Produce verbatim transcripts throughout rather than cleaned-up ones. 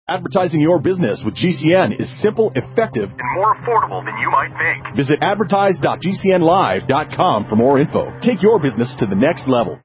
Advertising your business with G C N is simple, effective, and more affordable than you might think. Visit advertise dot g c n live dot com for more info. Take your business to the next level.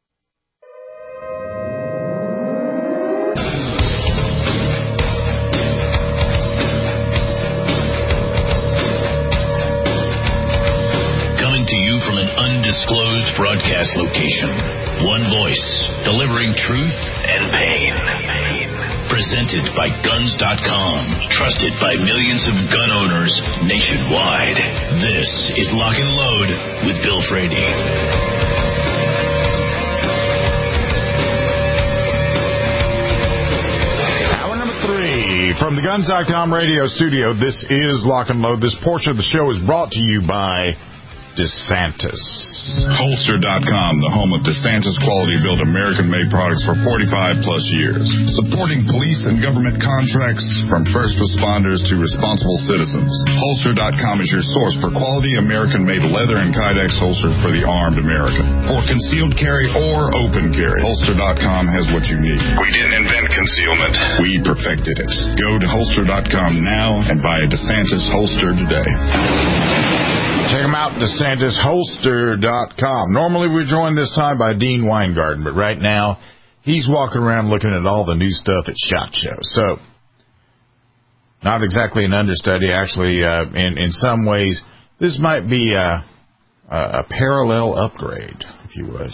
Coming to you from an undisclosed broadcast location. One voice, delivering truth and pain. Presented by guns dot com, trusted by millions of gun owners nationwide. This is Lock and Load with Bill Frady. Hour number three from the guns dot com radio studio. This is Lock and Load. This portion of the show is brought to you by DeSantis. Holster dot com, the home of DeSantis quality-built American-made products for forty-five plus years. Supporting police and government contracts from first responders to responsible citizens. Holster dot com is your source for quality American-made leather and Kydex holsters for the armed American. For concealed carry or open carry, Holster dot com has what you need. We didn't invent concealment. We perfected it. Go to Holster dot com now and buy a DeSantis holster today. Check them out, DeSantis Holster dot com. Normally we're joined this time by Dean Weingarten, but right now he's walking around looking at all the new stuff at SHOT Show. So, not exactly an understudy. Actually, uh, in, in some ways, this might be a, a, a parallel upgrade, if you would.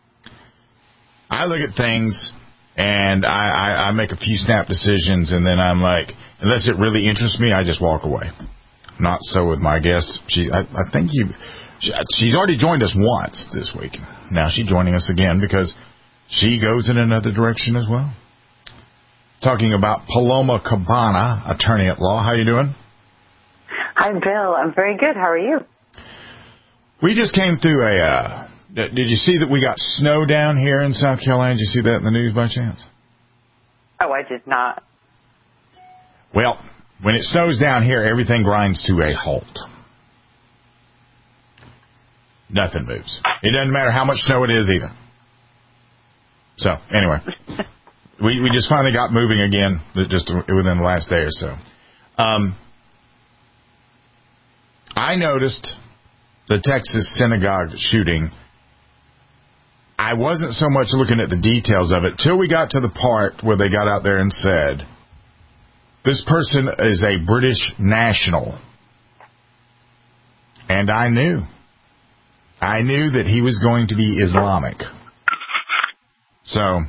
I look at things, and I, I, I make a few snap decisions, and then I'm like, unless it really interests me, I just walk away. Not so with my guest. She, I, I think you, she, she's already joined us once this week. Now she's joining us again because she goes in another direction as well. Talking about Paloma Cabana, attorney at law. How you doing? Hi, Bill. I'm very good. How are you? We just came through a. Uh, did you see that we got snow down here in South Carolina? Did you see that in the news by chance? Oh, I did not. Well, when it snows down here, everything grinds to a halt. Nothing moves. It doesn't matter how much snow it is either. So, anyway, we we just finally got moving again just within the last day or so. Um, I noticed the Texas synagogue shooting. I wasn't so much looking at the details of it till we got to the part where they got out there and said, this person is a British national. And I knew. I knew that he was going to be Islamic. So,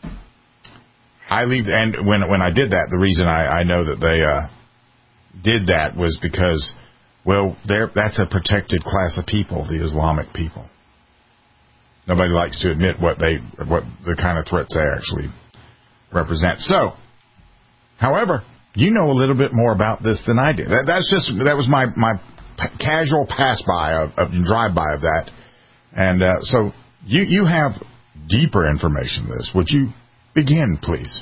I leave, and when when I did that, the reason I, I know that they uh, did that was because, well, that's a protected class of people, the Islamic people. Nobody likes to admit what they what the kind of threats they actually represent. So, however, you know a little bit more about this than I did. That, that's just that was my my p- casual pass by of, of drive by of that, and uh, so you you have deeper information on this. Would you begin, please?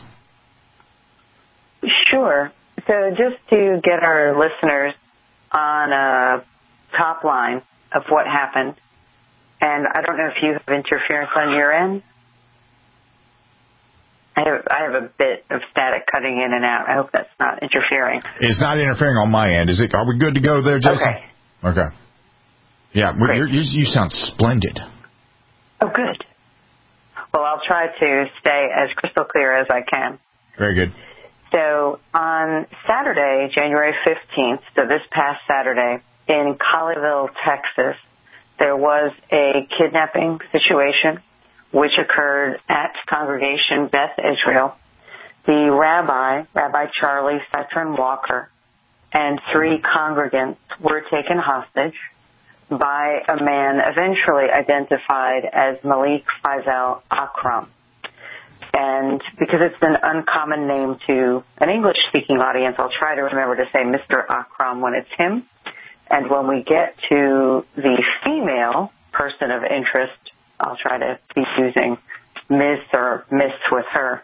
Sure. So just to get our listeners on a top line of what happened, and I don't know if you have interference on your end. I have, I have a bit of static cutting in and out. I hope that's not interfering. It's not interfering on my end. Is it? Are we good to go there, Jason? Okay. Okay. Yeah, you're, you're, you sound splendid. Oh, good. Well, I'll try to stay as crystal clear as I can. Very good. So on Saturday, January fifteenth, so this past Saturday, in Colleyville, Texas, there was a kidnapping situation which occurred at Congregation Beth Israel. The rabbi, Rabbi Charlie Cetron Walker, and three congregants were taken hostage by a man eventually identified as Malik Faisal Akram. And because it's an uncommon name to an English-speaking audience, I'll try to remember to say Mister Akram when it's him. And when we get to the female person of interest, I'll try to be using Miz or Miss with her.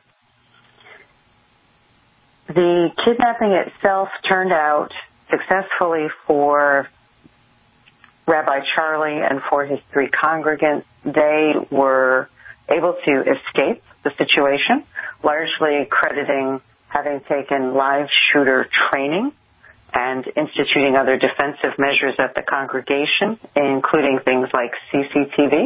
The kidnapping itself turned out successfully for Rabbi Charlie and for his three congregants. They were able to escape the situation, largely crediting having taken live shooter training and instituting other defensive measures at the congregation, including things like C C T V.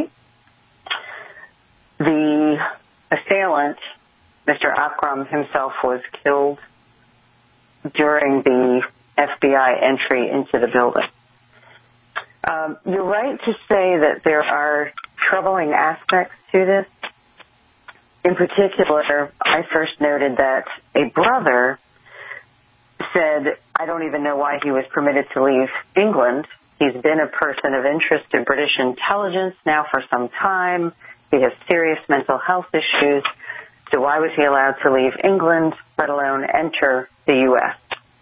The assailant, Mister Akram himself, was killed during the F B I entry into the building. Um, you're right to say that there are troubling aspects to this. In particular, I first noted that a brother said, I don't even know why he was permitted to leave England. He's been a person of interest to British intelligence now for some time. He has serious mental health issues. So why was he allowed to leave England, let alone enter the U S?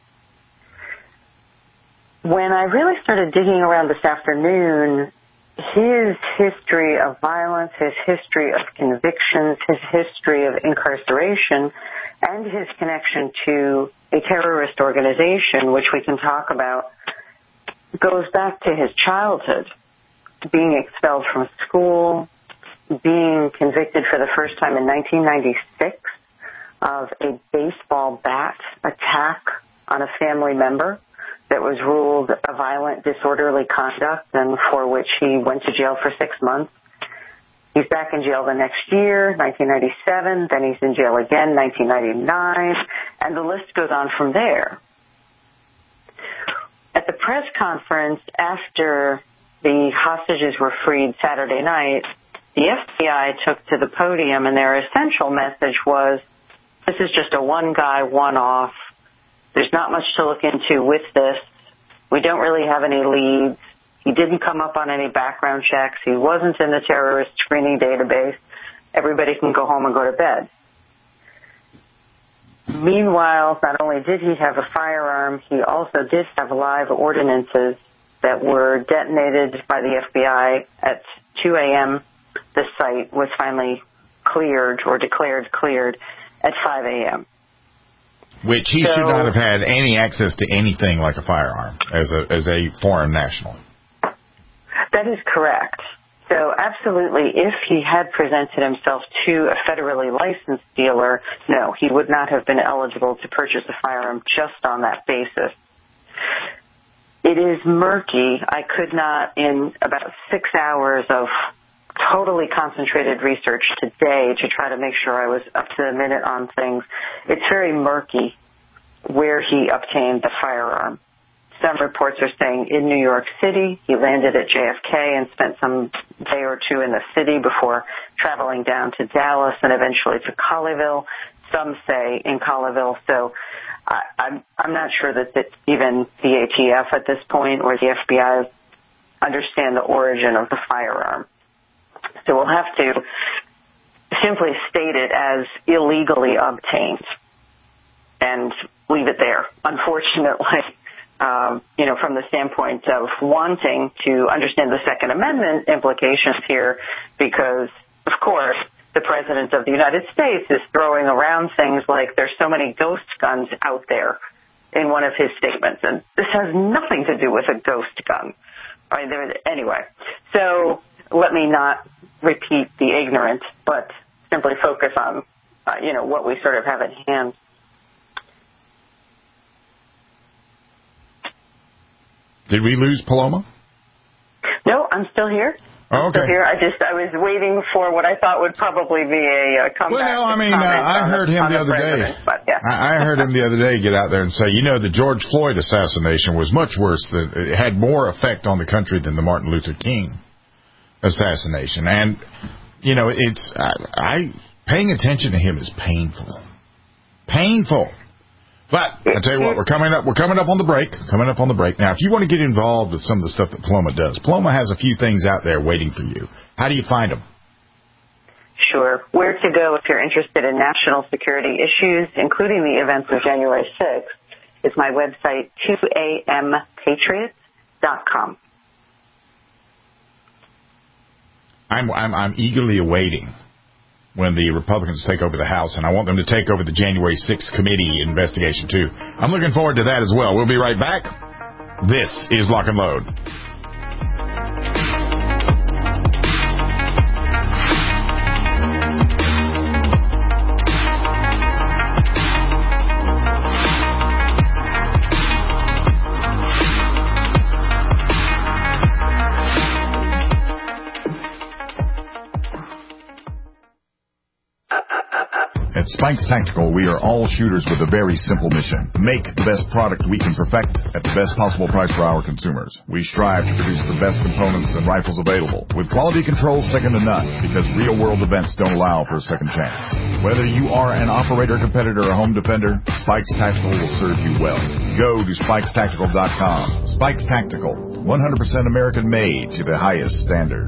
When I really started digging around this afternoon, his history of violence, his history of convictions, his history of incarceration, and his connection to a terrorist organization, which we can talk about, goes back to his childhood, being expelled from school, being convicted for the first time in nineteen ninety-six of a baseball bat attack on a family member that was ruled a violent, disorderly conduct and for which he went to jail for six months. He's back in jail the next year, nineteen ninety-seven, then he's in jail again, nineteen ninety-nine, and the list goes on from there. At the press conference after the hostages were freed Saturday night, the F B I took to the podium, and their essential message was, this is just a one-guy, one-off. There's not much to look into with this. We don't really have any leads. He didn't come up on any background checks. He wasn't in the terrorist screening database. Everybody can go home and go to bed. Meanwhile, not only did he have a firearm, he also did have live ordinances that were detonated by the F B I at two a.m. The site was finally cleared or declared cleared at five a.m. Which he so, should not have had any access to anything like a firearm as a as a foreign national. That is correct. So absolutely, if he had presented himself to a federally licensed dealer, no, he would not have been eligible to purchase a firearm just on that basis. It is murky. I could not, in about six hours of totally concentrated research today to try to make sure I was up to the minute on things, it's very murky where he obtained the firearm. Some reports are saying in New York City. He landed at J F K and spent some day or two in the city before traveling down to Dallas and eventually to Colleyville. Some say in Colleyville. So I, I'm, I'm not sure that it's even the A T F at this point or the F B I understand the origin of the firearm. So we'll have to simply state it as illegally obtained and leave it there, unfortunately. Um, you know, from the standpoint of wanting to understand the Second Amendment implications here, because, of course, the President of the United States is throwing around things like there's so many ghost guns out there in one of his statements, and this has nothing to do with a ghost gun. I mean, there, anyway, so let me not repeat the ignorant, but simply focus on, uh, you know, what we sort of have at hand. Did we lose Paloma? No, I'm still here. I'm oh, okay. still here. I just I was waiting for what I thought would probably be a, a comeback. Well, no, I mean, uh, I heard him the other day. But, yeah. I, I heard him the other day get out there and say, you know, the George Floyd assassination was much worse. Than, it had more effect on the country than the Martin Luther King assassination. And, you know, it's I, I paying attention to him is painful. Painful. But I tell you what, we're coming up. We're coming up on the break. Coming up on the break. Now, if you want to get involved with some of the stuff that Paloma does, Paloma has a few things out there waiting for you. How do you find them? Sure. Where to go if you're interested in national security issues, including the events of January sixth, is my website, two a m patriots dot com. I'm I'm I'm eagerly awaiting when the Republicans take over the House, and I want them to take over the January sixth committee investigation, too. I'm looking forward to that as well. We'll be right back. This is Lock and Load. Spikes Tactical, we are all shooters with a very simple mission. Make the best product we can perfect at the best possible price for our consumers. We strive to produce the best components and rifles available, with quality control second to none, because real-world events don't allow for a second chance. Whether you are an operator, competitor, or home defender, Spikes Tactical will serve you well. Go to spikes tactical dot com. Spikes Tactical, one hundred percent American-made to the highest standard.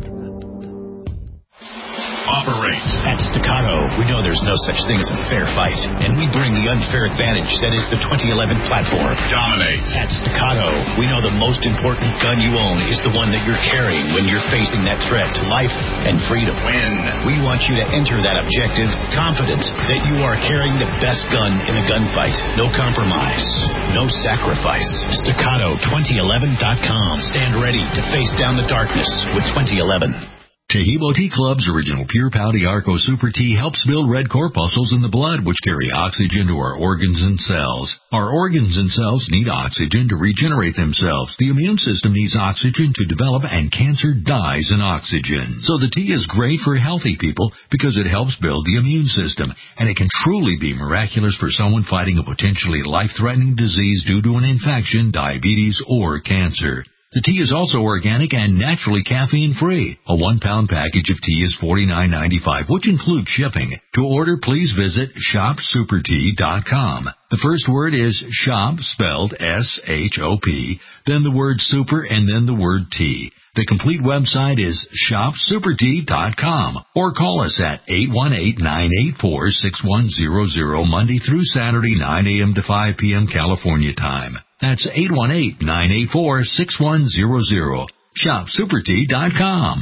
Operate. At Staccato, we know there's no such thing as a fair fight, and we bring the unfair advantage that is the twenty eleven platform. Dominate. At Staccato, we know the most important gun you own is the one that you're carrying when you're facing that threat to life and freedom. Win. We want you to enter that objective confident that you are carrying the best gun in a gunfight. No compromise. No sacrifice. Staccato twenty eleven dot com. Stand ready to face down the darkness with twenty eleven. Taheebo Tea Club's original Pure Pouty Arco Super Tea helps build red corpuscles in the blood, which carry oxygen to our organs and cells. Our organs and cells need oxygen to regenerate themselves. The immune system needs oxygen to develop, and cancer dies in oxygen. So the tea is great for healthy people because it helps build the immune system, and it can truly be miraculous for someone fighting a potentially life-threatening disease due to an infection, diabetes, or cancer. The tea is also organic and naturally caffeine-free. A one-pound package of tea is forty-nine ninety-five, which includes shipping. To order, please visit shop super tea dot com. The first word is shop, spelled S H O P, then the word super, and then the word tea. The complete website is shop super tea dot com, or call us at eight one eight, nine eight four, six one zero zero Monday through Saturday, nine a.m. to five p.m. California time. That's eight one eight, nine eight four, six one zero zero. shop super tea dot com.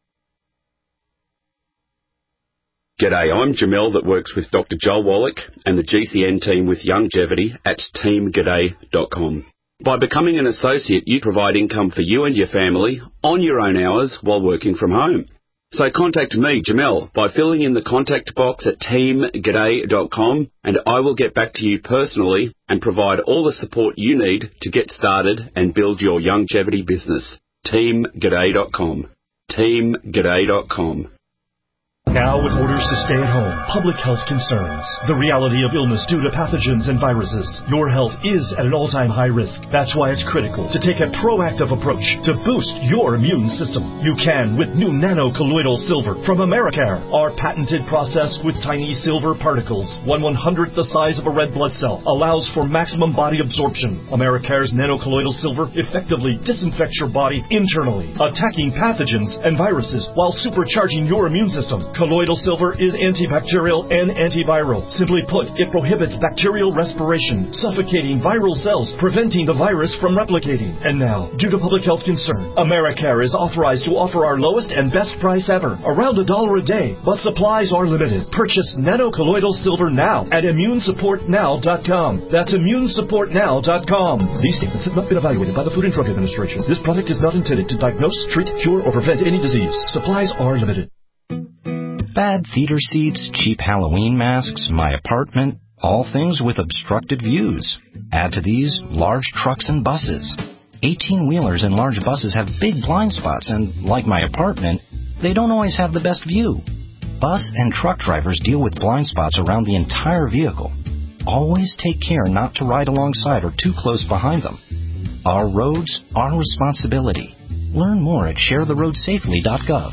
G'day, I'm Jamel that works with Doctor Joel Wallach and the G C N team with Longevity at team g'day dot com. By becoming an associate, you provide income for you and your family on your own hours while working from home. So contact me, Jamel, by filling in the contact box at team g'day dot com, and I will get back to you personally and provide all the support you need to get started and build your longevity business. team g'day dot com. team g'day dot com. Now with orders to stay at home, public health concerns, the reality of illness due to pathogens and viruses, your health is at an all-time high risk. That's why it's critical to take a proactive approach to boost your immune system. You can with new nano-colloidal silver from Americare, our patented process with tiny silver particles, one one-hundredth the size of a red blood cell, allows for maximum body absorption. Americare's nano-colloidal silver effectively disinfects your body internally, attacking pathogens and viruses while supercharging your immune system. Colloidal silver is antibacterial and antiviral. Simply put, it prohibits bacterial respiration, suffocating viral cells, preventing the virus from replicating. And now, due to public health concern, Americare is authorized to offer our lowest and best price ever, around a dollar a day, but supplies are limited. Purchase nano-colloidal silver now at immune support now dot com. That's immune support now dot com. These statements have not been evaluated by the Food and Drug Administration. This product is not intended to diagnose, treat, cure, or prevent any disease. Supplies are limited. Bad theater seats, cheap Halloween masks, my apartment, all things with obstructed views. Add to these, large trucks and buses. eighteen-wheelers and large buses have big blind spots, and like my apartment, they don't always have the best view. Bus and truck drivers deal with blind spots around the entire vehicle. Always take care not to ride alongside or too close behind them. Our roads, our responsibility. Learn more at share the road safely dot gov.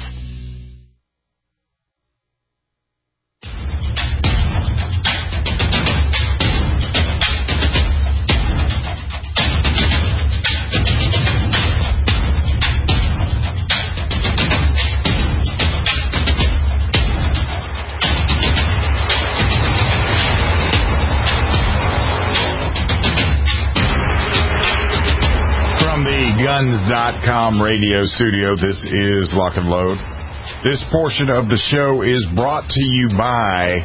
guns dot com radio studio. This is Lock and Load. This portion of the show is brought to you by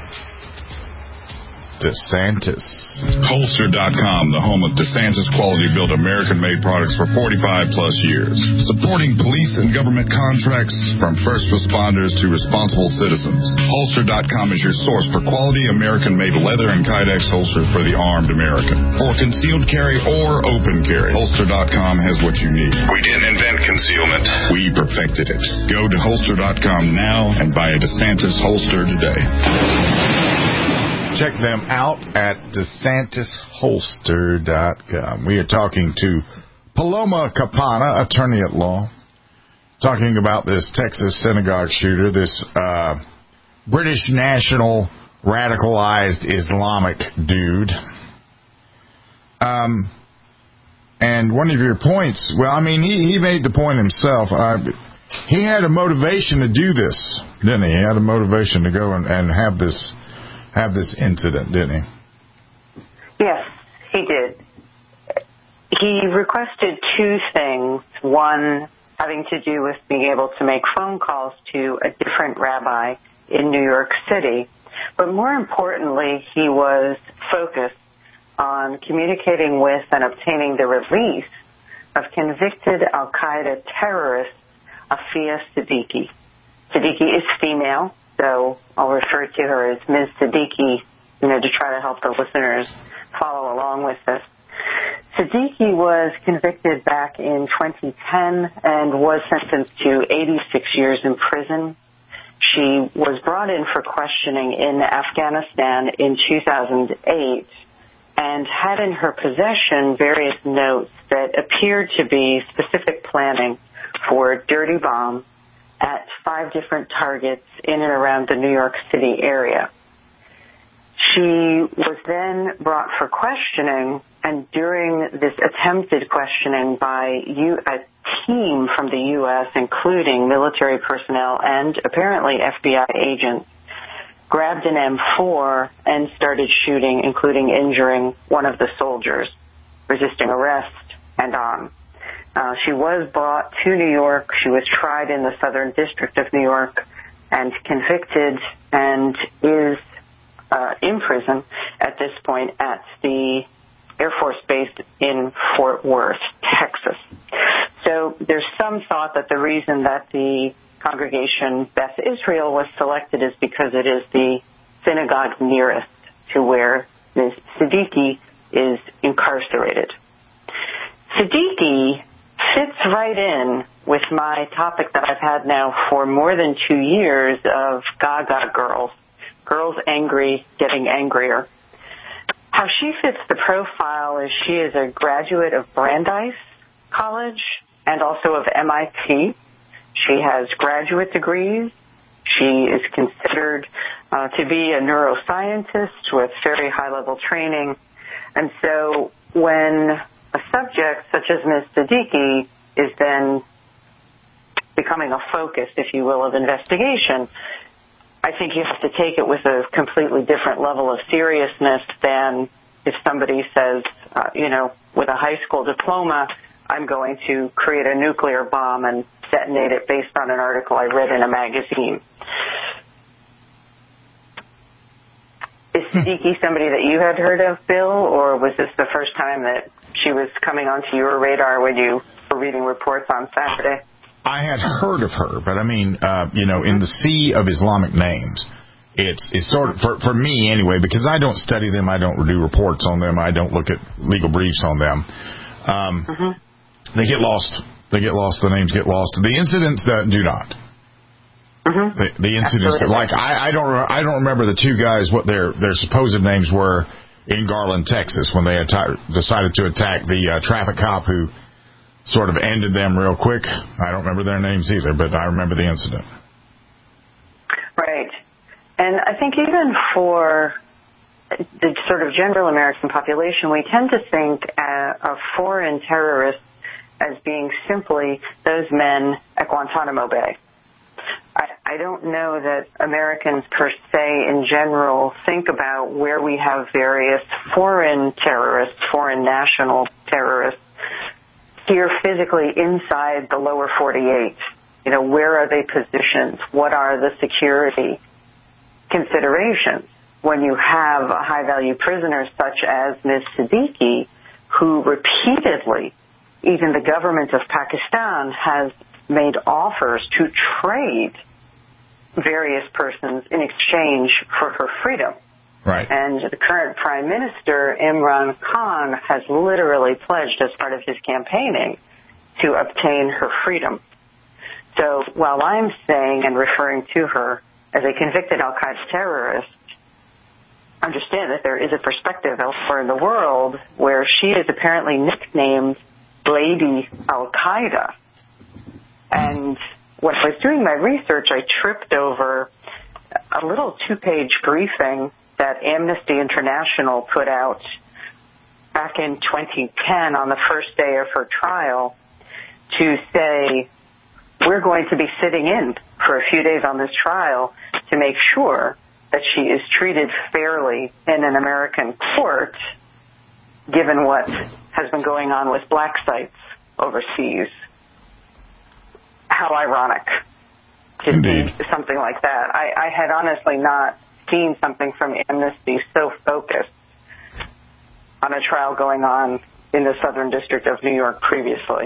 DeSantis. Holster dot com, the home of DeSantis quality built American-made products for forty-five plus years. Supporting police and government contracts from first responders to responsible citizens. Holster dot com is your source for quality American-made leather and Kydex holsters for the armed American. For concealed carry or open carry, Holster dot com has what you need. We didn't invent concealment. We perfected it. Go to Holster dot com now and buy a DeSantis holster today. Check them out at DeSantis Holster dot com. We are talking to Paloma Campana, attorney at law, talking about this Texas synagogue shooter, this uh, British national radicalized Islamic dude. Um, and one of your points, well, I mean, he, he made the point himself. Uh, he had a motivation to do this, didn't he? He had a motivation to go and, and have this have this incident, didn't he? Yes, he did. He requested two things. One having to do with being able to make phone calls to a different rabbi in New York City. But more importantly, he was focused on communicating with and obtaining the release of convicted al-Qaeda terrorist Aafia Siddiqui. Siddiqui is female, so I'll refer to her as Miz Siddiqui, you know, to try to help the listeners follow along with this. Siddiqui was convicted back in twenty ten and was sentenced to eighty-six years in prison. She was brought in for questioning in Afghanistan in two thousand eight and had in her possession various notes that appeared to be specific planning for a dirty bomb at five different targets in and around the New York City area. She was then brought for questioning, and during this attempted questioning by U- a team from the U S, including military personnel and apparently F B I agents, grabbed an M four and started shooting, including injuring one of the soldiers, resisting arrest, and on. Uh, she was brought to New York. She was tried in the Southern District of New York and convicted and is uh, in prison at this point at the Air Force Base in Fort Worth, Texas. So there's some thought that the reason that the congregation Beth Israel was selected is because it is the synagogue nearest to where Miz Siddiqui is incarcerated. Siddiqui fits right in with my topic that I've had now for more than two years of Gaga girls, girls angry, getting angrier. How she fits the profile is she is a graduate of Brandeis College and also of M I T. She has graduate degrees. She is considered uh, to be a neuroscientist with very high-level training. And so when a subject such as Miz Siddiqui is then becoming a focus, if you will, of investigation, I think you have to take it with a completely different level of seriousness than if somebody says, uh, you know, with a high school diploma, I'm going to create a nuclear bomb and detonate it based on an article I read in a magazine. Is Siddiqui somebody that you had heard of, Bill, or was this the first time that she was coming onto your radar when you were reading reports on Saturday? I had heard of her, but I mean, uh, you know, in the sea of Islamic names, it's it's sort of, for, for me anyway, because I don't study them, I don't do reports on them, I don't look at legal briefs on them. Um, mm-hmm. They get lost. They get lost. The names get lost. The incidents that do not. Mm-hmm. The, the incidents, that, like I, I don't, I don't remember the two guys what their their supposed names were in Garland, Texas, when they atta- decided to attack the uh, traffic cop who sort of ended them real quick. I don't remember their names either, but I remember the incident. Right, and I think even for the sort of general American population, we tend to think uh, of foreign terrorists as being simply those men at Guantanamo Bay. I, I don't know that Americans per se in general think about where we have various foreign terrorists, foreign national terrorists, here physically inside the lower forty-eight. You know, where are they positioned? What are the security considerations when you have a high-value prisoner such as Miz Siddiqui, who repeatedly, even the government of Pakistan has made offers to trade various persons in exchange for her freedom. Right. And the current Prime Minister, Imran Khan, has literally pledged as part of his campaigning to obtain her freedom. So while I'm saying and referring to her as a convicted al-Qaeda terrorist, understand that there is a perspective elsewhere in the world where she is apparently nicknamed Lady Al-Qaeda. And when I was doing my research, I tripped over a little two-page briefing that Amnesty International put out back in twenty ten on the first day of her trial to say, we're going to be sitting in for a few days on this trial to make sure that she is treated fairly in an American court, given what has been going on with black sites overseas. How ironic to Indeed. see something like that. I, I had honestly not seen something from Amnesty so focused on a trial going on in the Southern District of New York previously.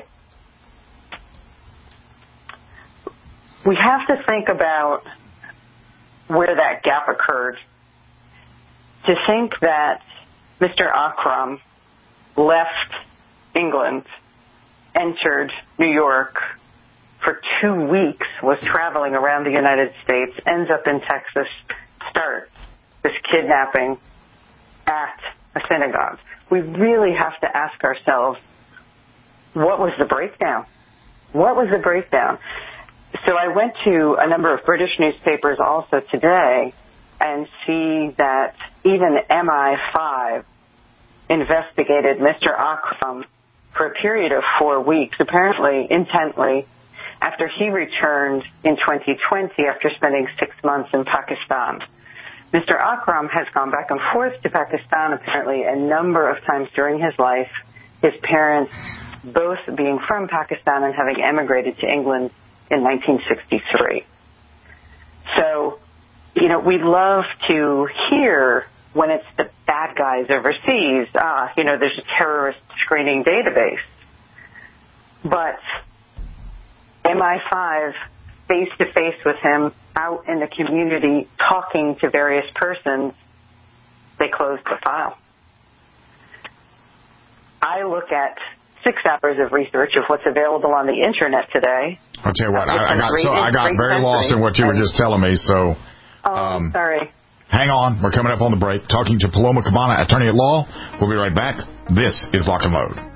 We have to think about where that gap occurred. To think that Mister Akram left England, entered New York for two weeks, was traveling around the United States, ends up in Texas, starts this kidnapping at a synagogue. We really have to ask ourselves, what was the breakdown? What was the breakdown? So I went to a number of British newspapers also today and see that even M I five investigated Mister Akram for a period of four weeks, apparently intently, after he returned in twenty twenty after spending six months in Pakistan. Mister Akram has gone back and forth to Pakistan apparently a number of times during his life, his parents both being from Pakistan and having emigrated to England in nineteen sixty-three. So, you know, we love to hear when it's the bad guys overseas, ah, you know, there's a terrorist screening database. But M I five, face-to-face with him, out in the community, talking to various persons, they closed the file. I look at six hours of research of what's available on the internet today. I'll tell you what, I, I got so I got very lost in what you were just telling me, so... Oh, um, sorry. Hang on, we're coming up on the break, talking to Paloma Cabana, attorney at law. We'll be right back. This is Lock and Load.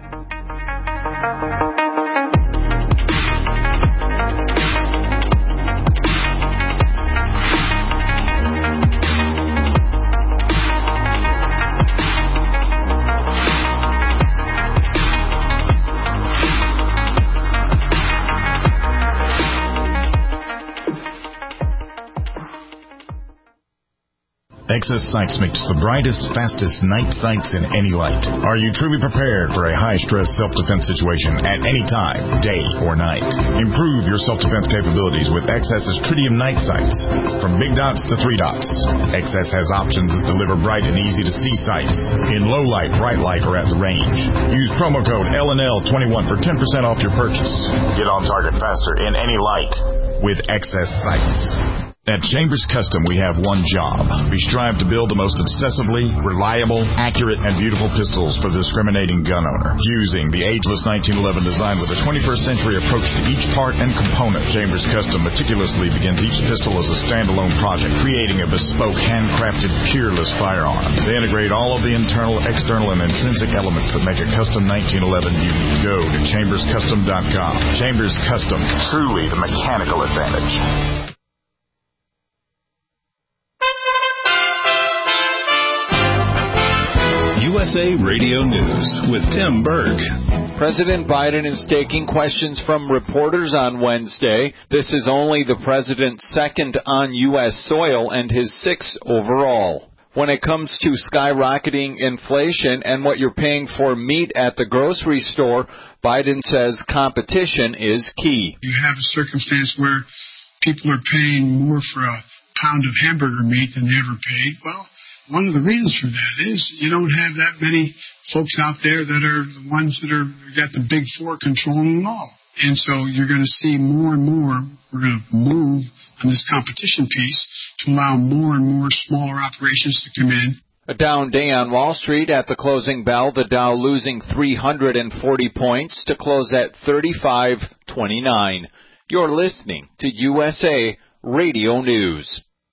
Excess Sights makes the brightest, fastest night sights in any light. Are you truly prepared for a high-stress self-defense situation at any time, day or night? Improve your self-defense capabilities with Excess's Tritium night sights. From big dots to three dots, Excess has options that deliver bright and easy-to-see sights in low light, bright light, or at the range. Use promo code L N L twenty-one for ten percent off your purchase. Get on target faster in any light with Excess Sights. At Chambers Custom, we have one job. We strive to build the most obsessively reliable, accurate, and beautiful pistols for the discriminating gun owner. Using the ageless nineteen eleven design with a twenty-first century approach to each part and component, Chambers Custom meticulously begins each pistol as a standalone project, creating a bespoke, handcrafted, peerless firearm. They integrate all of the internal, external, and intrinsic elements that make a custom nineteen eleven unique. Go to chambers custom dot com. Chambers Custom, truly the mechanical advantage. U S A Radio News with Tim Berg. President Biden is taking questions from reporters on Wednesday. This is only the president's second on U S soil and his sixth overall. When it comes to skyrocketing inflation and what you're paying for meat at the grocery store, Biden says competition is key. You have a circumstance where people are paying more for a pound of hamburger meat than they ever paid. Well, one of the reasons for that is you don't have that many folks out there that are the ones that are got the big four controlling them all. And so you're going to see more and more, we're going to move on this competition piece to allow more and more smaller operations to come in. A down day on Wall Street at the closing bell, the Dow losing three hundred forty points to close at thirty-five twenty-nine. You're listening to U S A Radio News.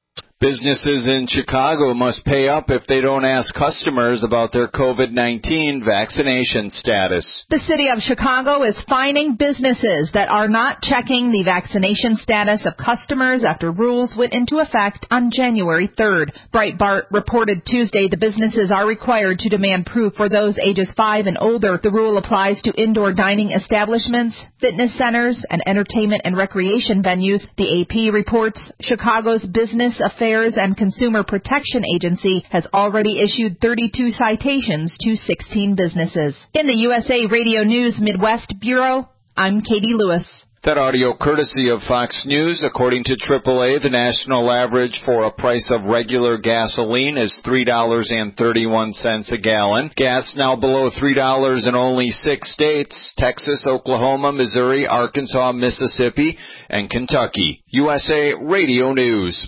Businesses in Chicago must pay up if they don't ask customers about their COVID nineteen vaccination status. The city of Chicago is fining businesses that are not checking the vaccination status of customers after rules went into effect on January third. Breitbart reported Tuesday the businesses are required to demand proof for those ages five and older. The rule applies to indoor dining establishments, fitness centers, and entertainment and recreation venues. The A P reports Chicago's Business Affairs and Consumer Protection Agency has already issued thirty-two citations to sixteen businesses. In the U S A Radio News Midwest Bureau, I'm Katie Lewis. That audio courtesy of Fox News. According to triple A, the national average for a price of regular gasoline is three dollars and thirty-one cents a gallon. Gas now below three dollars in only six states: Texas, Oklahoma, Missouri, Arkansas, Mississippi, and Kentucky. U S A Radio News.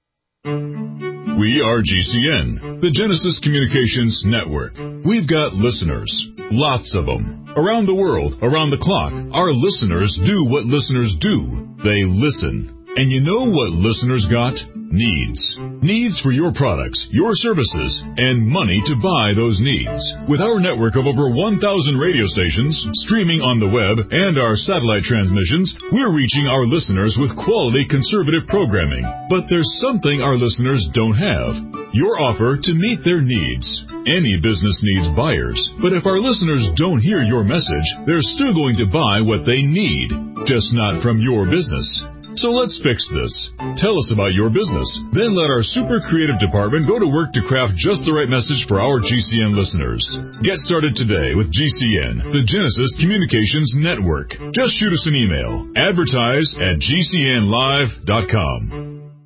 We are G C N, the Genesis Communications Network. We've got listeners, lots of them. Around the world, around the clock, our listeners do what listeners do. They listen. And you know what listeners got? Needs. Needs for your products, your services, and money to buy those needs. With our network of over one thousand radio stations, streaming on the web, and our satellite transmissions, we're reaching our listeners with quality conservative programming. But there's something our listeners don't have. Your offer to meet their needs. Any business needs buyers, but if our listeners don't hear your message, they're still going to buy what they need, just not from your business. So let's fix this. Tell us about your business. Then let our super creative department go to work to craft just the right message for our G C N listeners. Get started today with G C N, the Genesis Communications Network. Just shoot us an email. Advertise at G C N live dot com.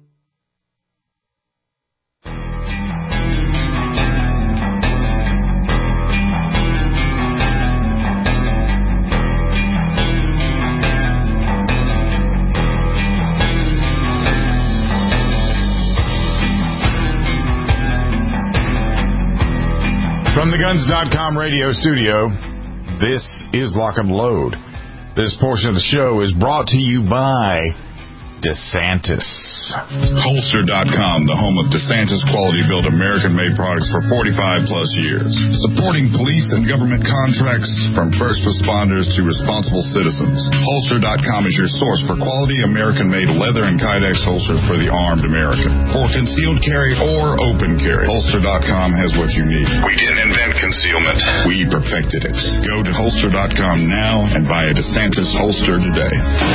From the Guns dot com radio studio, this is Lock and Load. This portion of the show is brought to you by DeSantis. Holster dot com, the home of DeSantis quality-built American-made products for forty-five plus years. Supporting police and government contracts from first responders to responsible citizens. Holster dot com is your source for quality American-made leather and Kydex holsters for the armed American. For concealed carry or open carry, Holster dot com has what you need. We didn't invent concealment. We perfected it. Go to Holster dot com now and buy a DeSantis holster today.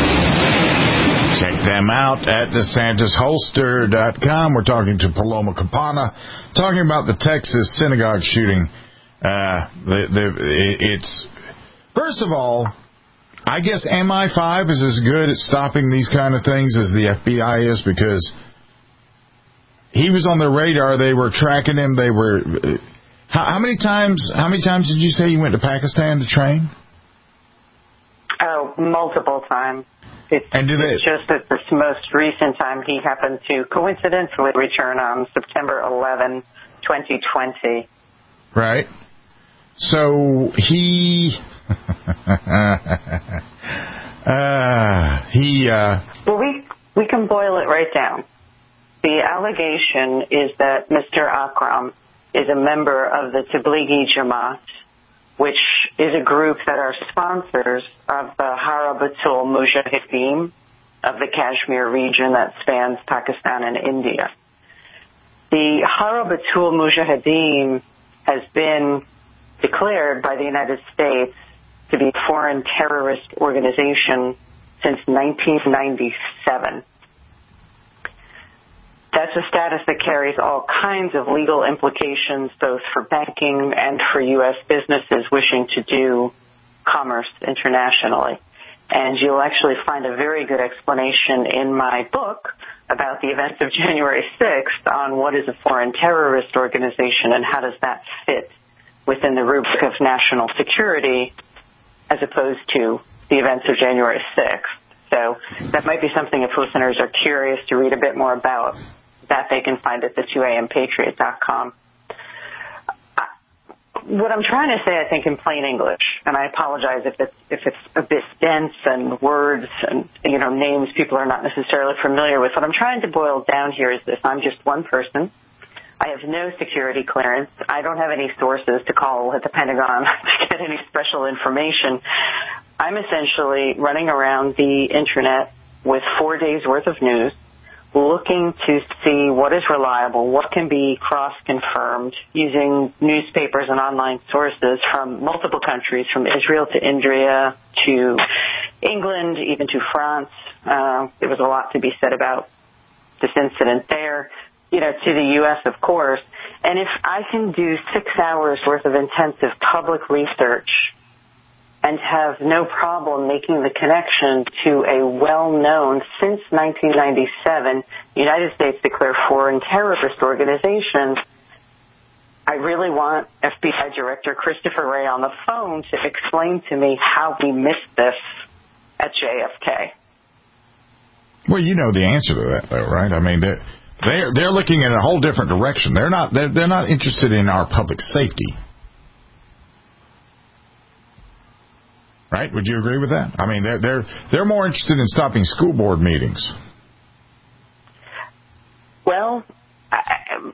Check them out at DeSantis Holster dot com. We're talking to Paloma Campana, talking about the Texas synagogue shooting. Uh, the, the, it's first of all, I guess M I five is as good at stopping these kind of things as the F B I is, because he was on their radar. They were tracking him. They were. How, how many times? How many times did you say he went to Pakistan to train? Oh, multiple times. It's, and do they, it's just that this most recent time he happened to coincidentally return on September eleventh, twenty twenty. Right. So he, uh, he. Uh, well, we we can boil it right down. The allegation is that Mister Akram is a member of the Tablighi Jamaat, which is a group that are sponsors of the Harabatul Mujahideen of the Kashmir region that spans Pakistan and India. The Harabatul Mujahideen has been declared by the United States to be a foreign terrorist organization since nineteen ninety-seven. That's a status that carries all kinds of legal implications, both for banking and for U S businesses wishing to do commerce internationally. And you'll actually find a very good explanation in my book about the events of January sixth on what is a foreign terrorist organization and how does that fit within the rubric of national security as opposed to the events of January sixth. So that might be something if listeners are curious to read a bit more about, that they can find at the two a m patriot dot com. what I'm trying to say, I think, in plain English, and I apologize if it's if it's a bit dense and words and, you know, names people are not necessarily familiar with. What I'm trying to boil down here is this. I'm just one person. I have no security clearance. I don't have any sources to call at the Pentagon to get any special information. I'm essentially running around the Internet with four days' worth of news, looking to see what is reliable, what can be cross-confirmed, using newspapers and online sources from multiple countries, from Israel to India to England, even to France. Uh, there was a lot to be said about this incident there, you know, to the U S, of course. And if I can do six hours worth of intensive public research and have no problem making the connection to a well-known, since nineteen ninety-seven, United States declared foreign terrorist organization, I really want F B I Director Christopher Wray on the phone to explain to me how we missed this at J F K. Well, you know the answer to that, though, right? I mean, they're they're, they're looking in a whole different direction. They're not they're, they're not interested in our public safety. Right? Would you agree with that? I mean, they're they're they're more interested in stopping school board meetings. Well, I,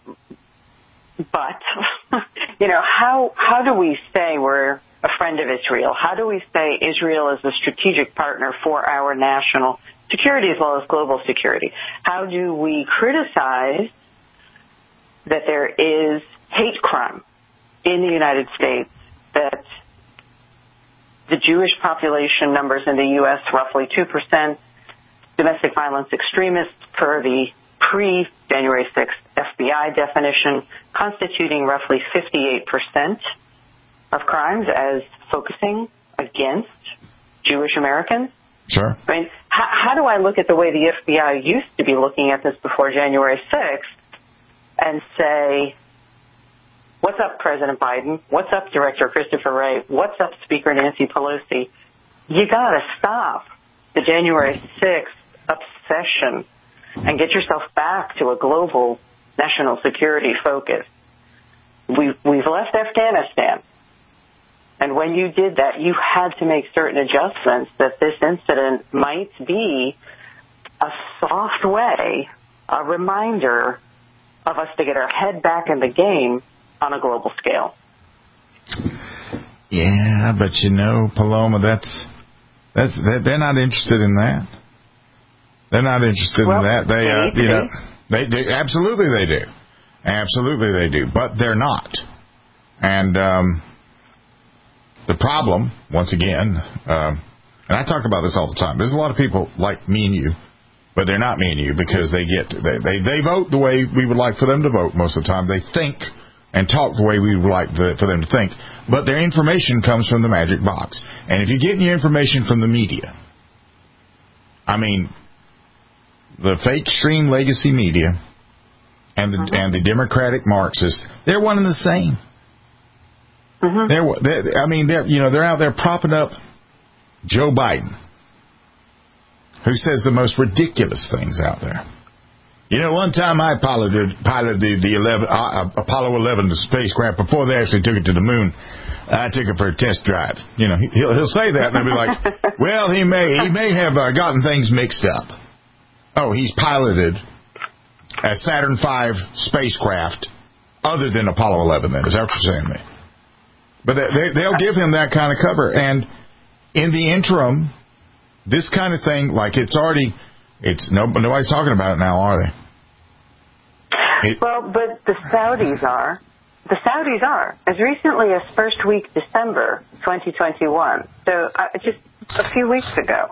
but you know, how how do we say we're a friend of Israel? How do we say Israel is a strategic partner for our national security as well as global security? How do we criticize that there is hate crime in the United States, that the Jewish population numbers in the U S roughly two percent, domestic violence extremists per the pre-January sixth F B I definition, constituting roughly fifty-eight percent of crimes as focusing against Jewish Americans? Sure. I mean, how, how do I look at the way the F B I used to be looking at this before January sixth and say, what's up, President Biden? What's up, Director Christopher Wray? What's up, Speaker Nancy Pelosi? You got to stop the January sixth obsession and get yourself back to a global national security focus. We've, we've left Afghanistan. And when you did that, you had to make certain adjustments that this incident might be a soft way, a reminder of us to get our head back in the game on a global scale. Yeah, but you know, Paloma, that's that's they're not interested in that. They're not interested well, in that. They, they uh, you know, they, they absolutely they do, absolutely they do, but they're not. And um, the problem, once again, um, and I talk about this all the time. There's a lot of people like me and you, but they're not me and you because they get they they, they vote the way we would like for them to vote most of the time. They think and talk the way we would like the, for them to think. But their information comes from the magic box. And if you're getting your information from the media, I mean, the fake stream legacy media and the, uh-huh. and the Democratic Marxists, they're one and the same. Uh-huh. They're, they're, I mean, they're, you know, they're out there propping up Joe Biden, who says the most ridiculous things out there. You know, one time I piloted, piloted the, the eleven, uh, Apollo eleven, the spacecraft, before they actually took it to the moon. I took it for a test drive. You know, he'll, he'll say that, and I'll be like, well, he may he may have uh, gotten things mixed up. Oh, he's piloted a Saturn five spacecraft other than Apollo eleven, then. Is that what you're saying to me? But they, they, they'll give him that kind of cover. And in the interim, this kind of thing, like it's already... It's no, nobody's talking about it now, are they? It, well, but the Saudis are. The Saudis are. As recently as first week December twenty twenty-one, so uh, just a few weeks ago,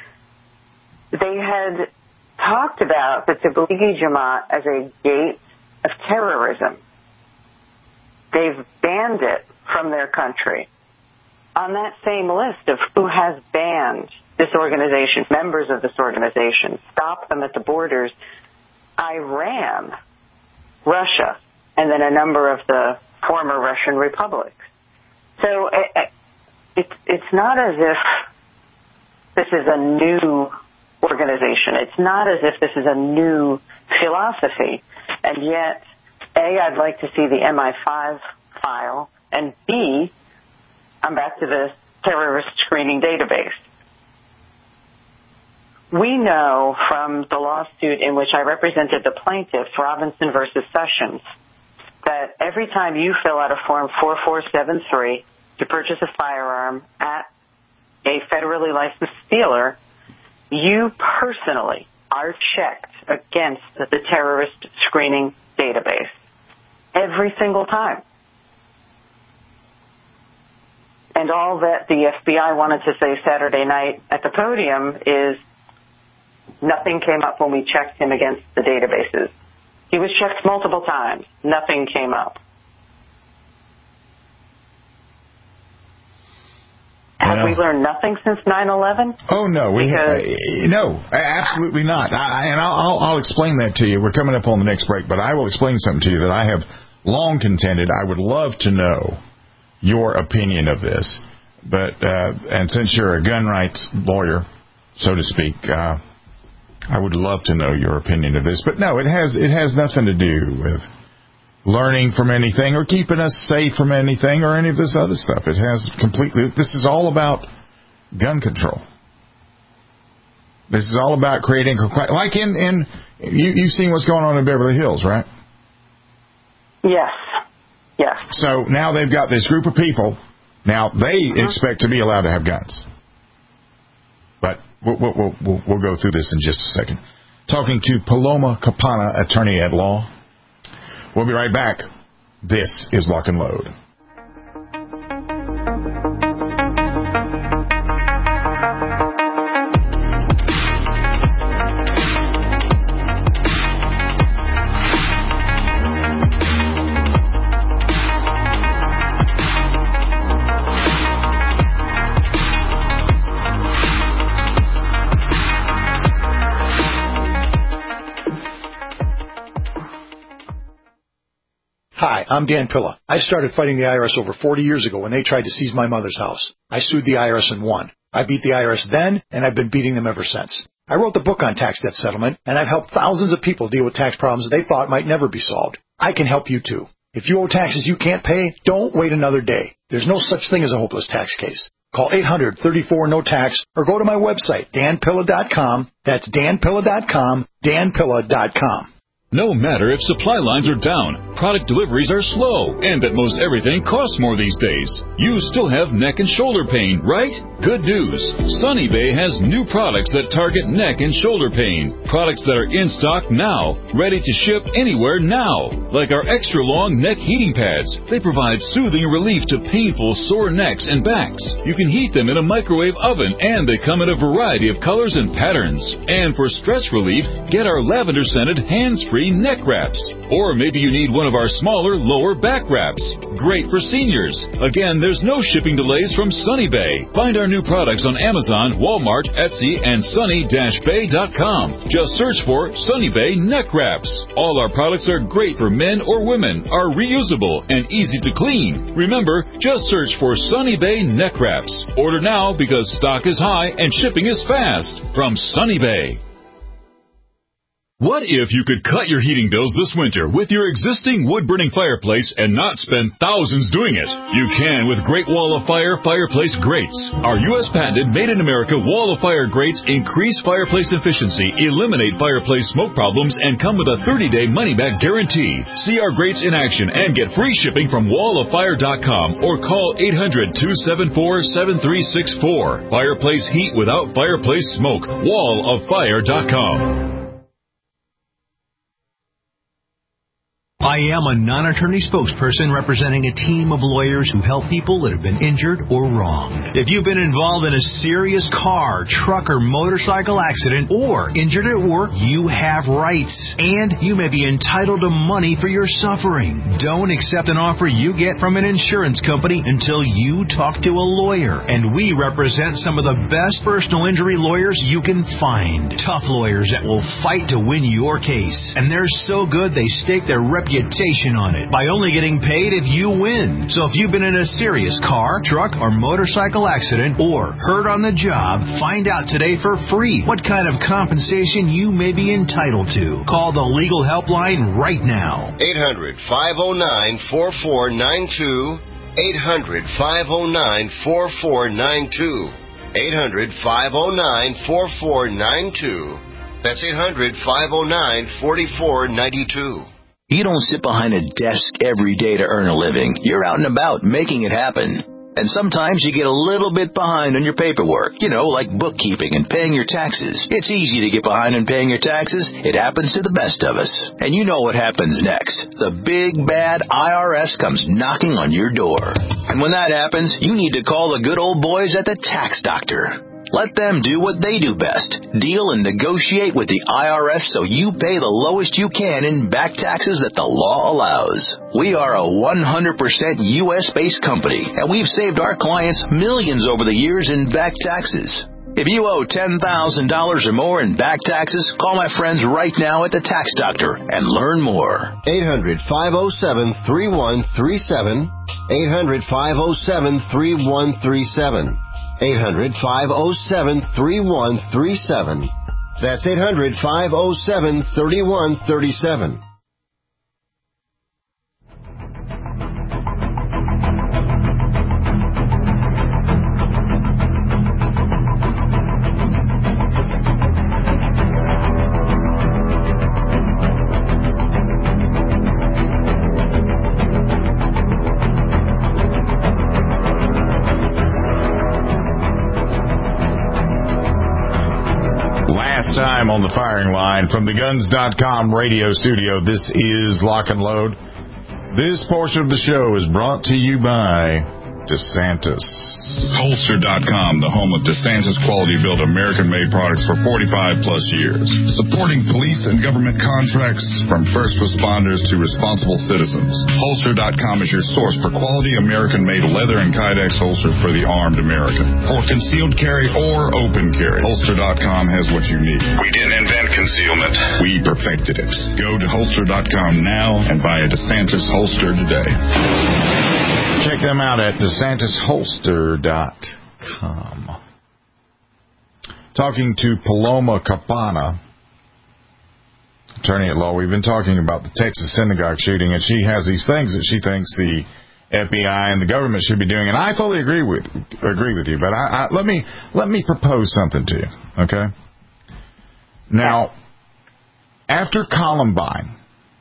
they had talked about the Tablighi Jamaat as a gate of terrorism. They've banned it from their country. On that same list of who has banned this organization, members of this organization, stop them at the borders, Iran, Russia, and then a number of the former Russian republics. So it, it, it's not as if this is a new organization. It's not as if this is a new philosophy. And yet, A, I'd like to see the M I five file And B, I'm back to the terrorist screening database. We know from the lawsuit in which I represented the plaintiffs, Robinson versus Sessions, that every time you fill out a Form four four seven three to purchase a firearm at a federally licensed dealer, you personally are checked against the terrorist screening database every single time. And all that the F B I wanted to say Saturday night at the podium is nothing came up when we checked him against the databases. He was checked multiple times. Nothing came up. Have well, we learned nothing since nine eleven? Oh, no. We because, uh, no, absolutely not. I, and I'll, I'll explain that to you. We're coming up on the next break, but I will explain something to you that I have long contended. I would love to know your opinion of this. But uh, and since you're a gun rights lawyer, so to speak, uh, I would love to know your opinion of this. But no, it has it has nothing to do with learning from anything or keeping us safe from anything or any of this other stuff. It has completely, this is all about gun control. This is all about creating, like in, in you, you've seen what's going on in Beverly Hills, right? Yes. Yes. So now they've got this group of people. Now they uh-huh. expect to be allowed to have guns. But we'll, we'll, we'll, we'll go through this in just a second. Talking to Paloma Capana, attorney at law. We'll be right back. This is Lock and Load. Hi, I'm Dan Pilla. I started fighting the I R S over forty years ago when they tried to seize my mother's house. I sued the I R S and won. I beat the I R S then, and I've been beating them ever since. I wrote the book on tax debt settlement, and I've helped thousands of people deal with tax problems they thought might never be solved. I can help you too. If you owe taxes you can't pay, don't wait another day. There's no such thing as a hopeless tax case. Call eight hundred, thirty-four, no tax or go to my website, dan pilla dot com. That's dan pilla dot com, dan pilla dot com. No matter if supply lines are down, product deliveries are slow, and that most everything costs more these days, you still have neck and shoulder pain, right? Good news. Sunny Bay has new products that target neck and shoulder pain. Products that are in stock now, ready to ship anywhere now. Like our extra long neck heating pads. They provide soothing relief to painful sore necks and backs. You can heat them in a microwave oven, and they come in a variety of colors and patterns. And for stress relief, get our lavender-scented hands-free neck wraps. Or maybe you need one of our smaller lower back wraps. Great for seniors. Again, there's no shipping delays from Sunny Bay. Find our new products on Amazon, Walmart, Etsy, and sunny dash bay dot com. Just search for Sunny Bay neck wraps. All our products are great for men or women, are reusable, and easy to clean. Remember, just search for Sunny Bay neck wraps. Order now because stock is high and shipping is fast. From Sunny Bay. What if you could cut your heating bills this winter with your existing wood-burning fireplace and not spend thousands doing it? You can with Great Wall of Fire fireplace grates. Our U S patented made-in-America Wall of Fire grates increase fireplace efficiency, eliminate fireplace smoke problems, and come with a thirty-day money-back guarantee. See our grates in action and get free shipping from wall of fire dot com or call eight hundred, two seven four, seven three six four. Fireplace heat without fireplace smoke. wall of fire dot com. I am a non-attorney spokesperson representing a team of lawyers who help people that have been injured or wronged. If you've been involved in a serious car, truck, or motorcycle accident or injured at work, you have rights, and you may be entitled to money for your suffering. Don't accept an offer you get from an insurance company until you talk to a lawyer, and we represent some of the best personal injury lawyers you can find. Tough lawyers that will fight to win your case, and they're so good they stake their reputation on it by only getting paid if you win. So if you've been in a serious car, truck, or motorcycle accident or hurt on the job, find out today for free what kind of compensation you may be entitled to. Call the legal helpline right now. eight hundred, five oh nine, four four nine two. eight hundred, five oh nine, four four nine two. eight hundred, five oh nine, four four nine two. That's eight hundred, five oh nine, four four nine two. You don't sit behind a desk every day to earn a living. You're out and about making it happen. And sometimes you get a little bit behind on your paperwork, you know, like bookkeeping and paying your taxes. It's easy to get behind on paying your taxes. It happens to the best of us. And you know what happens next. The big, bad I R S comes knocking on your door. And when that happens, you need to call the good old boys at the Tax Doctor. Let them do what they do best. Deal and negotiate with the I R S so you pay the lowest you can in back taxes that the law allows. We are a one hundred percent U S-based company, and we've saved our clients millions over the years in back taxes. If you owe ten thousand dollars or more in back taxes, call my friends right now at the Tax Doctor and learn more. eight hundred, five oh seven, three one three seven. eight hundred, five oh seven, three one three seven. eight hundred, five oh seven, three one three seven. That's eight hundred, five oh seven, three one three seven. Time on the firing line from the guns dot com radio studio. This is Lock and Load. This portion of the show is brought to you by DeSantis. Holster dot com, the home of DeSantis quality-built American-made products for forty-five plus years. Supporting police and government contracts from first responders to responsible citizens. Holster dot com is your source for quality American-made leather and Kydex holsters for the armed American. For concealed carry or open carry, Holster dot com has what you need. We didn't invent concealment. We perfected it. Go to Holster dot com now and buy a DeSantis holster today. Check them out at DeSantis Holster dot com. Talking to Paloma Campana, attorney at law. We've been talking about the Texas synagogue shooting, and she has these things that she thinks the F B I and the government should be doing, and I fully agree with agree with you. But I, I, let me let me propose something to you, okay? Now, after Columbine,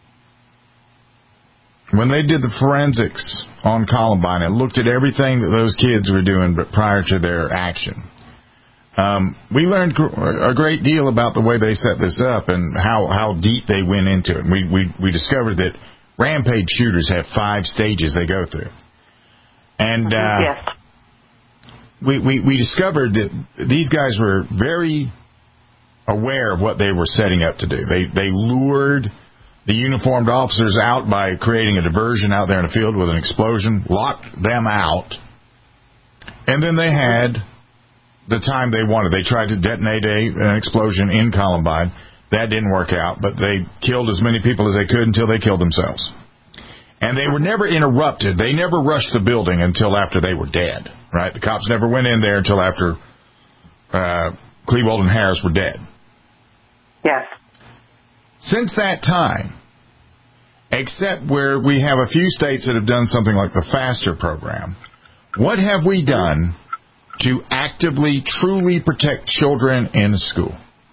when they did the forensics on Columbine and looked at everything that those kids were doing but prior to their action, um, we learned a great deal about the way they set this up and how, how deep they went into it. We, we, we discovered that rampage shooters have five stages they go through. And uh, yes. we, we, we discovered that these guys were very aware of what they were setting up to do. They, they lured the uniformed officers out by creating a diversion out there in the field with an explosion, locked them out, and then they had the time they wanted. They tried to detonate a, an explosion in Columbine. That didn't work out, but they killed as many people as they could until they killed themselves. And they were never interrupted. They never rushed the building until after they were dead, right? The cops never went in there until after uh, Klebold and Harris were dead. Yes. Since that time, except where we have a few states that have done something like the FASTER program, what have we done to actively, truly protect children in school?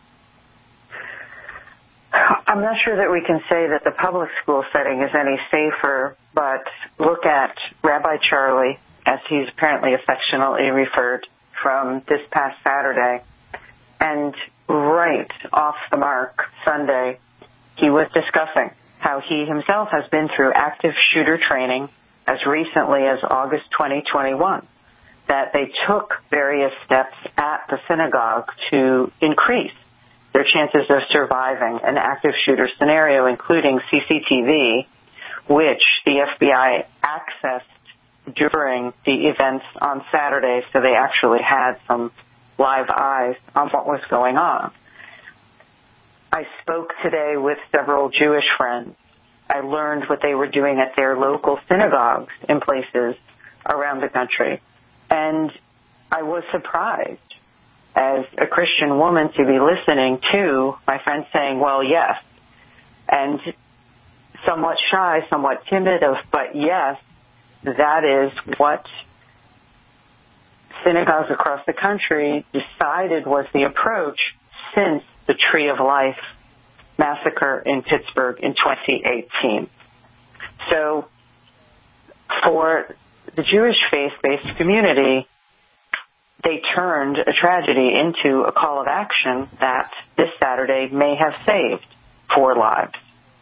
I'm not sure that we can say that the public school setting is any safer, but look at Rabbi Charlie, as he's apparently affectionately referred, from this past Saturday. And right off the mark, Sunday, he was discussing how he himself has been through active shooter training as recently as August twenty twenty-one, that they took various steps at the synagogue to increase their chances of surviving an active shooter scenario, including C C T V, which the F B I accessed during the events on Saturday, so they actually had some live eyes on what was going on. I spoke today with several Jewish friends. I learned what they were doing at their local synagogues in places around the country. And I was surprised as a Christian woman to be listening to my friends saying, well, yes, and somewhat shy, somewhat timid of, but yes, that is what synagogues across the country decided was the approach since the Tree of Life massacre in Pittsburgh in twenty eighteen. So for the Jewish faith-based community, they turned a tragedy into a call of action that this Saturday may have saved four lives.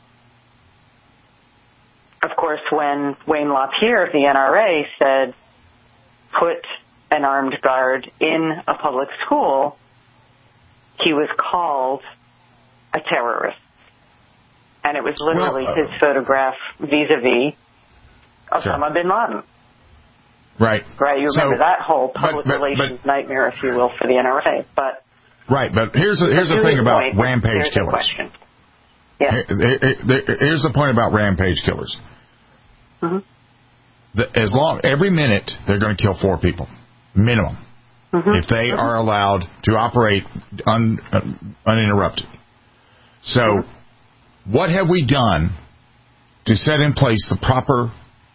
Of course, when Wayne LaPierre of the N R A said, put an armed guard in a public school, he was called a terrorist. And it was literally well, uh, his photograph vis-a-vis Osama sure. bin Laden. Right. Right. You remember so, that whole public but, but, relations but, nightmare, if you will, for the N R A. But right. But here's the, here's the thing about point, rampage killers. Yeah. Here, here, here's the point about rampage killers. Mm-hmm. The, as long every minute they're going to kill four people minimum mm-hmm. if they mm-hmm. are allowed to operate un, uh, uninterrupted. So, mm-hmm. what have we done to set in place the proper,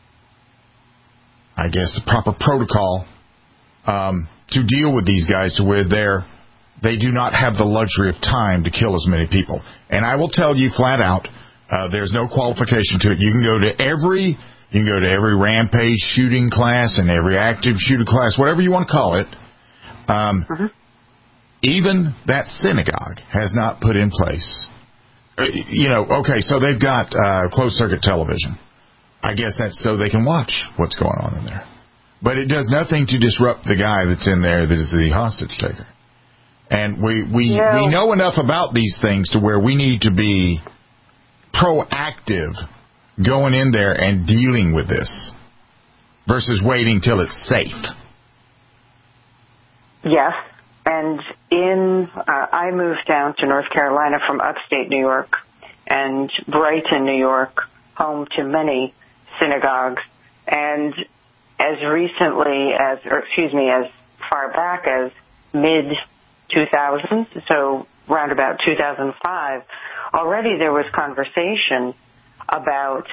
I guess, the proper protocol um, to deal with these guys to where they're they do not have the luxury of time to kill as many people? And I will tell you flat out, uh, there's no qualification to it. You can go to every you can go to every rampage shooting class and every active shooter class, whatever you want to call it. Um, mm-hmm. Even that synagogue has not put in place. Uh, you know, okay, so they've got uh, closed circuit television. I guess that's so they can watch what's going on in there. But it does nothing to disrupt the guy that's in there that is the hostage taker. And we we, yeah. we know enough about these things to where we need to be proactive going in there and dealing with this versus waiting till it's safe. Yes. And in, uh, I moved down to North Carolina from upstate New York, and Brighton, New York, home to many synagogues. And as recently as, or excuse me, as far back as mid two thousands, so around about two thousand five, already there was conversation about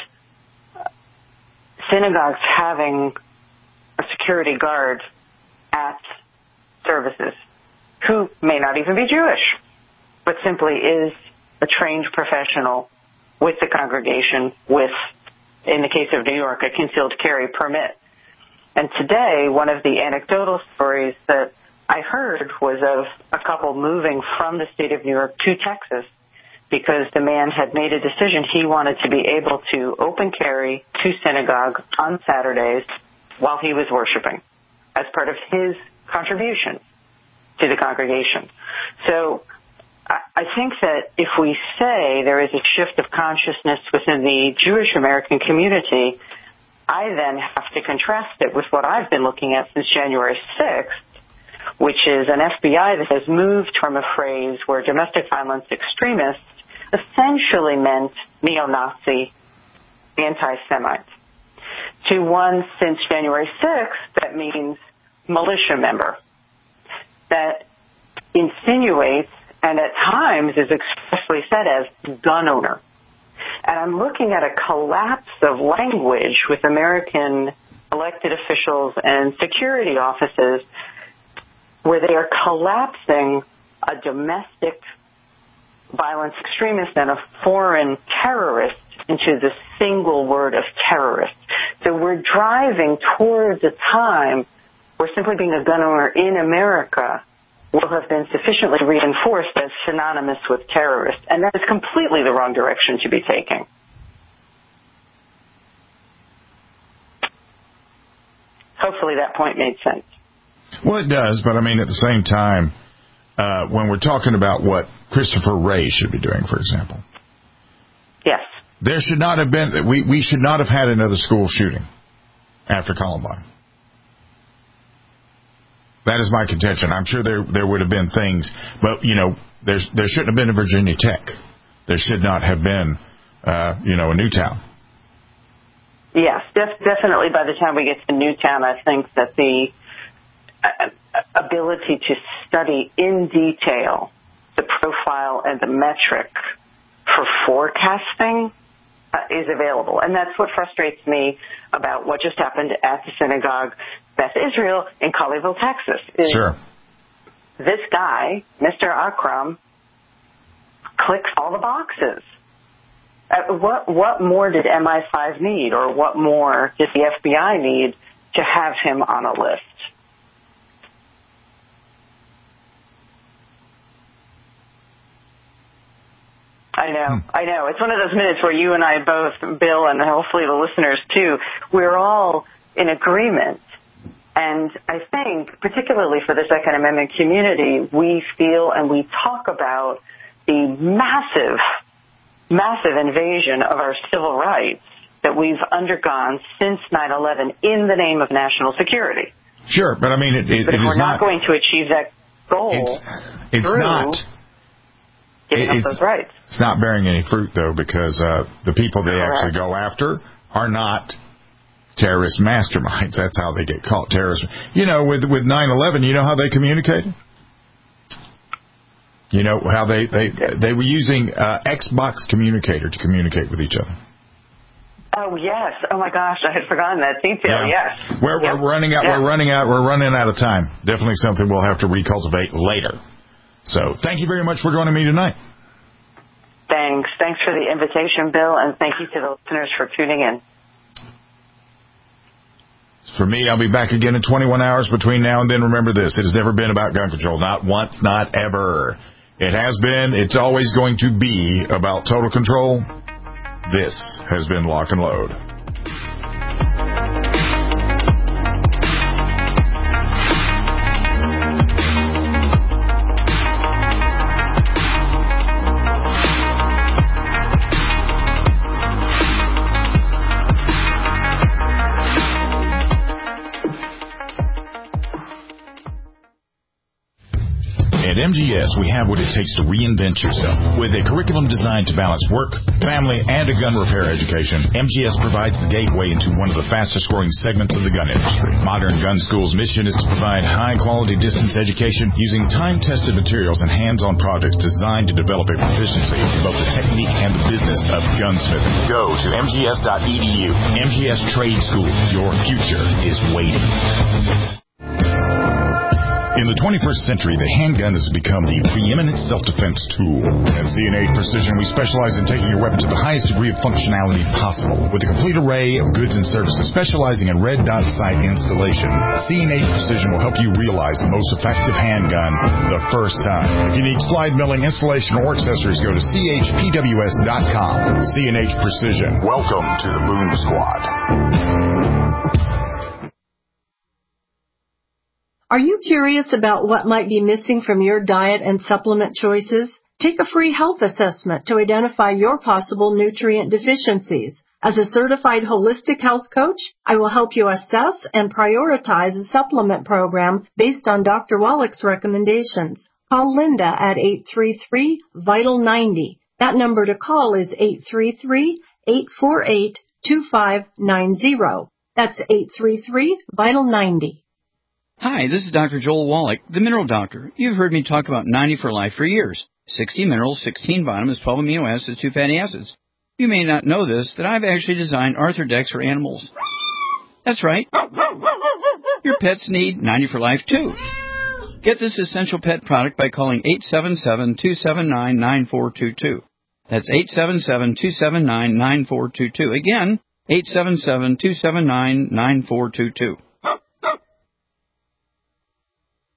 synagogues having a security guard at services who may not even be Jewish, but simply is a trained professional with the congregation with, in the case of New York, a concealed carry permit. And today, one of the anecdotal stories that I heard was of a couple moving from the state of New York to Texas because the man had made a decision he wanted to be able to open carry to synagogue on Saturdays while he was worshiping as part of his contribution to the congregation. So I think that if we say there is a shift of consciousness within the Jewish American community, I then have to contrast it with what I've been looking at since January sixth, which is an F B I that has moved from a phrase where domestic violence extremists essentially meant neo-Nazi, anti-Semites, to one since January sixth that means militia member, that insinuates and at times is expressly said as gun owner. And I'm looking at a collapse of language with American elected officials and security offices where they are collapsing a domestic violence extremist and a foreign terrorist into the single word of terrorist. So we're driving towards a time where simply being a gun owner in America will have been sufficiently reinforced as synonymous with terrorist. And that is completely the wrong direction to be taking. Hopefully that point made sense. Well, it does, but I mean, at the same time, uh, when we're talking about what Christopher Wray should be doing, for example. Yes. There should not have been, we, we should not have had another school shooting after Columbine. That is my contention. I'm sure there there would have been things, but, you know, there's, there shouldn't have been a Virginia Tech. There should not have been, uh, you know, a Newtown. Yes, def- definitely by the time we get to Newtown, I think that the uh, ability to study in detail the profile and the metric for forecasting uh, is available. And that's what frustrates me about what just happened at the synagogue Beth Israel in Colleyville, Texas. Is sure. This guy, Mister Akram, clicks all the boxes. Uh, what what more did M I five need, or what more did the F B I need to have him on a list? I know, I know. It's one of those minutes where you and I both, Bill, and hopefully the listeners too, we're all in agreement. And I think, particularly for the Second Amendment community, we feel and we talk about the massive, massive invasion of our civil rights that we've undergone since nine eleven in the name of national security. Sure, but I mean, it, it, but if it we're is not, not going to achieve that goal, it's, it's through not giving it's, up those rights. It's not bearing any fruit, though, because uh, the people they Correct. actually go after are not terrorist masterminds. That's how they get caught, terrorists. You know, with with nine eleven, you know how they communicated? You know how they they they were using uh, Xbox Communicator to communicate with each other. Oh yes! Oh my gosh, I had forgotten that detail. Yeah. Yes. We're yep. we're running out. Yep. We're running out. We're running out of time. Definitely something we'll have to recultivate later. So thank you very much for joining me tonight. Thanks. Thanks for the invitation, Bill, and thank you to the listeners for tuning in. For me, I'll be back again in twenty-one hours between now and then. Remember this, it has never been about gun control. Not once, not ever. It has been, it's always going to be about total control. This has been Lock and Load. At M G S, we have what it takes to reinvent yourself. With a curriculum designed to balance work, family, and a gun repair education, M G S provides the gateway into one of the fastest-growing segments of the gun industry. Modern Gun School's mission is to provide high-quality distance education using time-tested materials and hands-on projects designed to develop a proficiency in both the technique and the business of gunsmithing. Go to M G S dot E D U. M G S Trade School. Your future is waiting. In the twenty-first century, the handgun has become the preeminent self-defense tool. At C and H Precision, we specialize in taking your weapon to the highest degree of functionality possible. With a complete array of goods and services specializing in red dot sight installation, C and H Precision will help you realize the most effective handgun the first time. If you need slide milling, installation, or accessories, go to C H P W S dot com. C and H Precision. Welcome to the Boom Squad. Are you curious about what might be missing from your diet and supplement choices? Take a free health assessment to identify your possible nutrient deficiencies. As a certified holistic health coach, I will help you assess and prioritize a supplement program based on Doctor Wallach's recommendations. Call Linda at eight three three, vital ninety. That number to call is eight three three, eight four eight, two five nine zero. That's eight three three, vital ninety. Hi, this is Doctor Joel Wallach, the Mineral Doctor. You've heard me talk about ninety for Life for years. sixty minerals, sixteen vitamins, twelve amino acids, two fatty acids. You may not know this, that I've actually designed Arthrodex for animals. That's right. Your pets need ninety for Life, too. Get this essential pet product by calling eight seven seven, two seven nine, nine four two two. That's eight seven seven, two seven nine, nine four two two. Again, eight seven seven, two seven nine, nine four two two.